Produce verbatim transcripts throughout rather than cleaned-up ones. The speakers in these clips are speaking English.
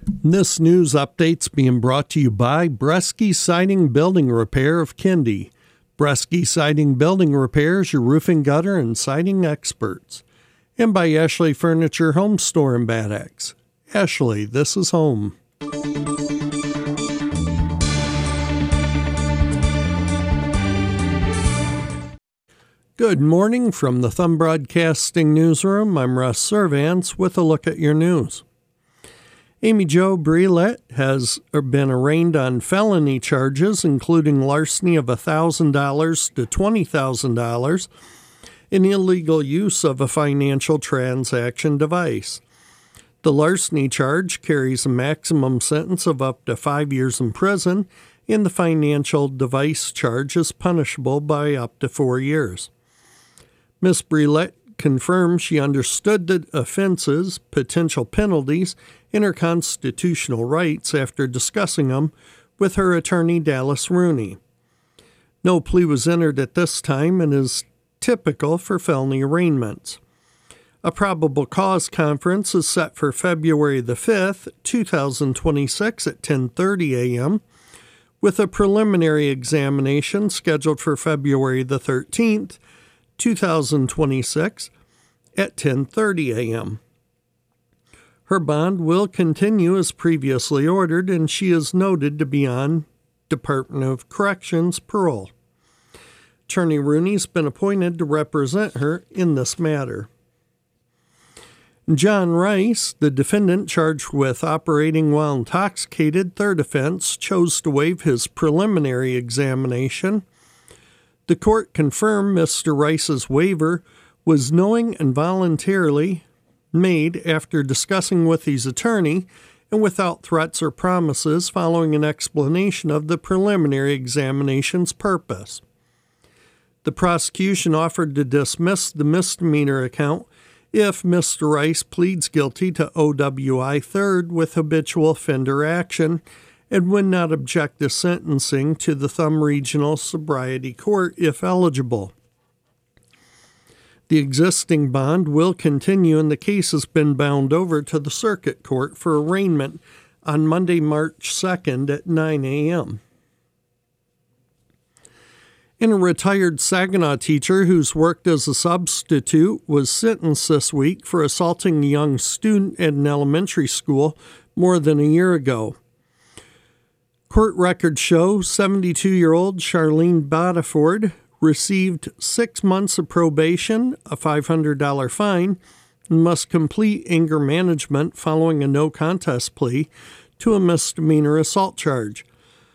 This news update's being brought to you by Bresky Siding Building Repair of Kindy. Bresky Siding Building Repair is your roofing, gutter, and siding experts. And by Ashley Furniture Home Store in Bad Axe. Ashley, this is home. Good morning from the Thumb Broadcasting Newsroom. I'm Russ Servance with a look at your news. Amy Jo Brelet has been arraigned on felony charges, including larceny of one thousand dollars to twenty thousand dollars and illegal use of a financial transaction device. The larceny charge carries a maximum sentence of up to five years in prison, and the financial device charge is punishable by up to four years. Miz Brelet confirmed she understood the offenses, potential penalties, and her constitutional rights after discussing them with her attorney Dallas Rooney. No plea was entered at this time and is typical for felony arraignments. A probable cause conference is set for February the fifth, twenty twenty-six at ten thirty a.m., with a preliminary examination scheduled for February the thirteenth, twenty twenty-six at ten thirty a.m. Her bond will continue as previously ordered, and she is noted to be on Department of Corrections parole. Attorney Rooney's been appointed to represent her in this matter. John Rice, the defendant charged with operating while intoxicated, third offense, chose to waive his preliminary examination. The court confirmed Mister Rice's waiver was knowing and voluntarily made after discussing with his attorney and without threats or promises following an explanation of the preliminary examination's purpose. The prosecution offered to dismiss the misdemeanor account if Mister Rice pleads guilty to O W I third with habitual offender action and would not object to sentencing to the Thumb Regional Sobriety Court if eligible. The existing bond will continue, and the case has been bound over to the Circuit Court for arraignment on Monday, March second at nine a.m. And a retired Saginaw teacher who's worked as a substitute was sentenced this week for assaulting a young student at an elementary school more than a year ago. Court records show seventy-two-year-old Charlene Bodiford received six months of probation, a five hundred dollars fine, and must complete anger management following a no-contest plea to a misdemeanor assault charge.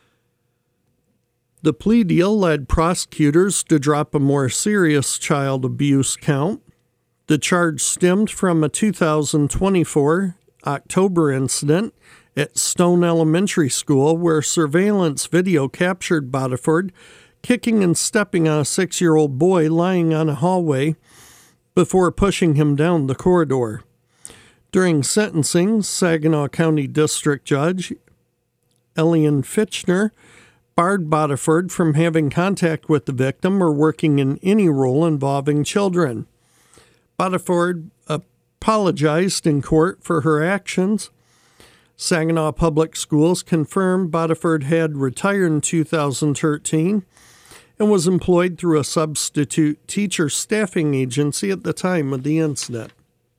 The plea deal led prosecutors to drop a more serious child abuse count. The charge stemmed from a two thousand twenty-four October incident at Stone Elementary School where surveillance video captured Bodiford kicking and stepping on a six-year-old boy lying on a hallway before pushing him down the corridor. During sentencing, Saginaw County District Judge Elian Fitchner barred Bodiford from having contact with the victim or working in any role involving children. Bodiford apologized in court for her actions. Saginaw Public Schools confirmed Bodiford had retired in two thousand thirteen and was employed through a substitute teacher staffing agency at the time of the incident.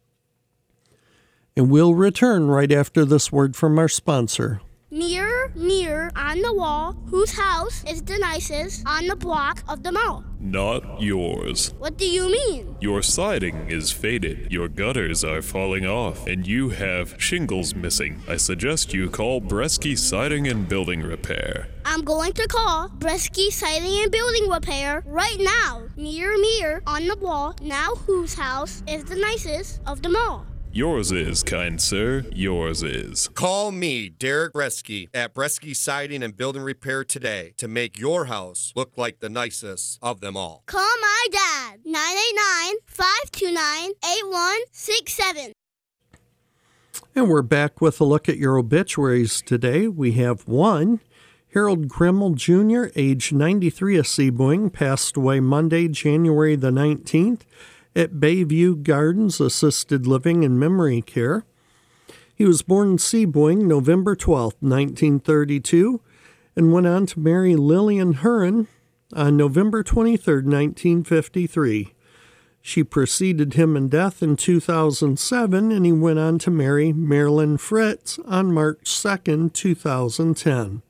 And we'll return right after this word from our sponsor. Mirror, mirror on the wall, whose house is the nicest on the block of them all? Not yours. What do you mean? Your siding is faded, your gutters are falling off, and you have shingles missing. I suggest you call Bresky Siding and Building Repair. I'm going to call Bresky Siding and Building Repair right now. Mirror, mirror on the wall, now whose house is the nicest of them all? Yours is, kind sir, yours is. Call me, Derek Bresky, at Bresky Siding and Building Repair today to make your house look like the nicest of them all. Call my dad, nine eight nine, five two nine, eight one six seven. And we're back with a look at your obituaries today. We have one. Harold Grimmel Junior, age ninety-three, of Seaboing, passed away Monday, January the nineteenth. At Bayview Gardens Assisted Living and Memory Care. He was born in Sebring, November twelfth, nineteen thirty-two, and went on to marry Lillian Huron on November twenty-third, nineteen fifty-three. She preceded him in death in two thousand seven, and he went on to marry Marilyn Fritz on March second, two thousand ten.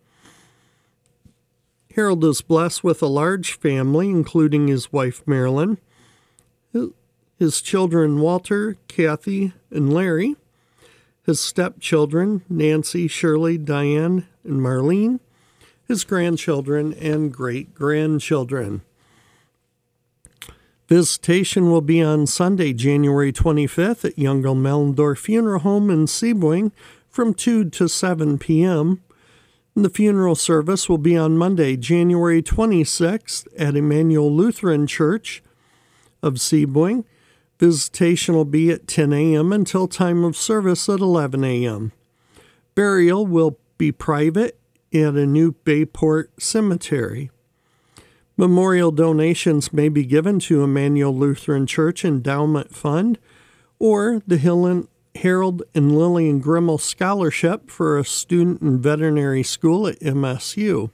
Harold is blessed with a large family, including his wife Marilyn, his children Walter, Kathy, and Larry, his stepchildren Nancy, Shirley, Diane, and Marlene, his grandchildren and great-grandchildren. Visitation will be on Sunday, January twenty-fifth at Youngel Mellendorf Funeral Home in Sebring from two to seven p.m. And the funeral service will be on Monday, January twenty-sixth at Emmanuel Lutheran Church of Sebring. Visitation will be at ten a.m. until time of service at eleven a.m. Burial will be private at a new Bayport cemetery. Memorial donations may be given to Emmanuel Lutheran Church Endowment Fund or the Harold and Lillian Grimmel Scholarship for a student in veterinary school at M S U.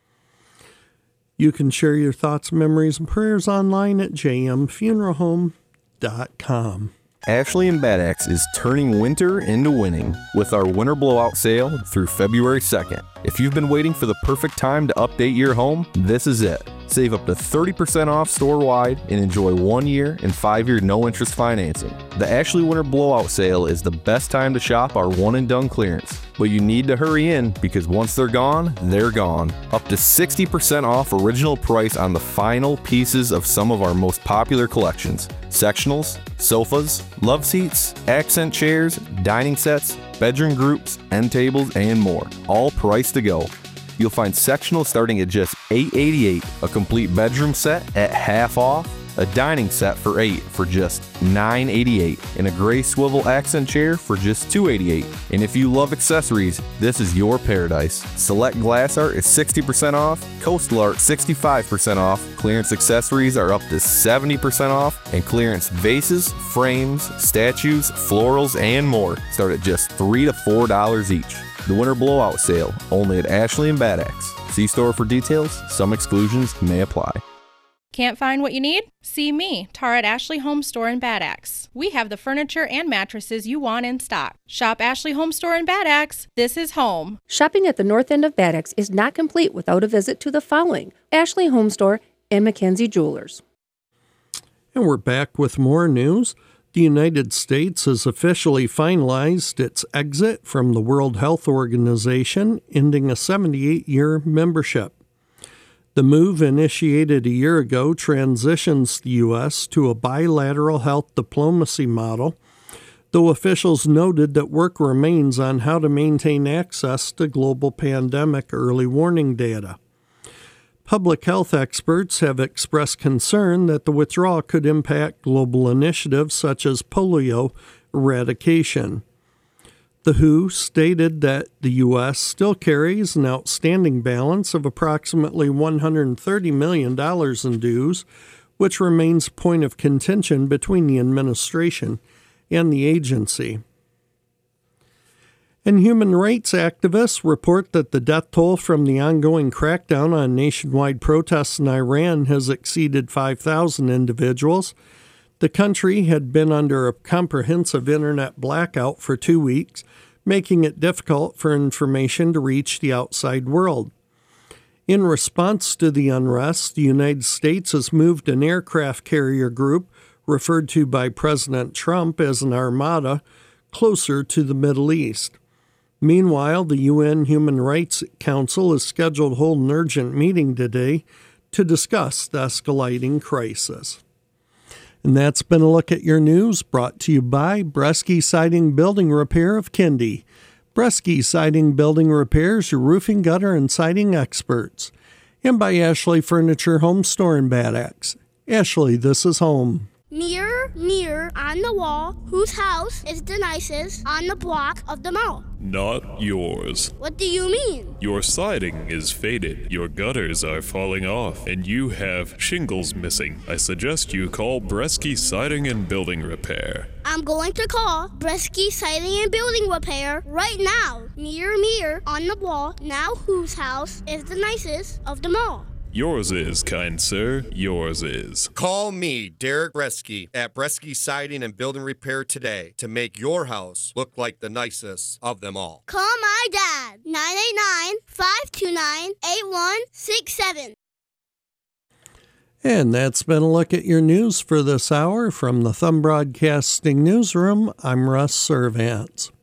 You can share your thoughts, memories, and prayers online at j m funeral home dot com. Ashley and Bad Axe is turning winter into winning with our winter blowout sale through February second. If you've been waiting for the perfect time to update your home, this is it. Save up to thirty percent off store-wide and enjoy one year and five-year no-interest financing. The Ashley Winter Blowout Sale is the best time to shop our one-and-done clearance. But you need to hurry in because once they're gone, they're gone. Up to sixty percent off original price on the final pieces of some of our most popular collections. Sectionals, sofas, love seats, accent chairs, dining sets, bedroom groups, end tables, and more. All priced to go. You'll find sectional starting at just eight dollars and eighty-eight cents, a complete bedroom set at half off, a dining set for eight dollars for just nine dollars and eighty-eight cents, and a gray swivel accent chair for just two dollars and eighty-eight cents. And if you love accessories, this is your paradise. Select glass art is sixty percent off, coastal art sixty-five percent off, clearance accessories are up to seventy percent off, and clearance vases, frames, statues, florals, and more start at just three to four dollars each. The Winter Blowout Sale, only at Ashley and Bad Axe. See store for details. Some exclusions may apply. Can't find what you need? See me, Tara at Ashley Home Store in Bad Axe. We have the furniture and mattresses you want in stock. Shop Ashley Home Store in Bad Axe. This is home. Shopping at the north end of Bad Axe is not complete without a visit to the following: Ashley Home Store and Mackenzie Jewelers. And we're back with more news. The United States has officially finalized its exit from the World Health Organization, ending a seventy-eight year membership. The move, initiated a year ago, transitions the U S to a bilateral health diplomacy model, though officials noted that work remains on how to maintain access to global pandemic early warning data. Public health experts have expressed concern that the withdrawal could impact global initiatives such as polio eradication. The W H O stated that the U S still carries an outstanding balance of approximately one hundred thirty million dollars in dues, which remains a point of contention between the administration and the agency. And human rights activists report that the death toll from the ongoing crackdown on nationwide protests in Iran has exceeded five thousand individuals. The country had been under a comprehensive internet blackout for two weeks, making it difficult for information to reach the outside world. In response to the unrest, the United States has moved an aircraft carrier group, referred to by President Trump as an armada, closer to the Middle East. Meanwhile, the U N Human Rights Council is scheduled to hold an urgent meeting today to discuss the escalating crisis. And that's been a look at your news, brought to you by Bresky Siding Building Repair of Kindy. Bresky Siding Building Repairs, your roofing, gutter, and siding experts. And by Ashley Furniture Home Store in Bad Axe. Ashley, this is home. Mirror, mirror on the wall, whose house is the nicest on the block of them all? Not yours. What do you mean? Your siding is faded, your gutters are falling off, and you have shingles missing. I suggest you call Bresky Siding and Building Repair. I'm going to call Bresky Siding and Building Repair right now. Mirror, mirror on the wall, now whose house is the nicest of them all? Yours is, kind sir, yours is. Call me, Derek Bresky, at Bresky Siding and Building Repair today to make your house look like the nicest of them all. Call my dad, nine eight nine, five two nine, eight one six seven. And that's been a look at your news for this hour. From the Thumb Broadcasting Newsroom, I'm Russ Servants.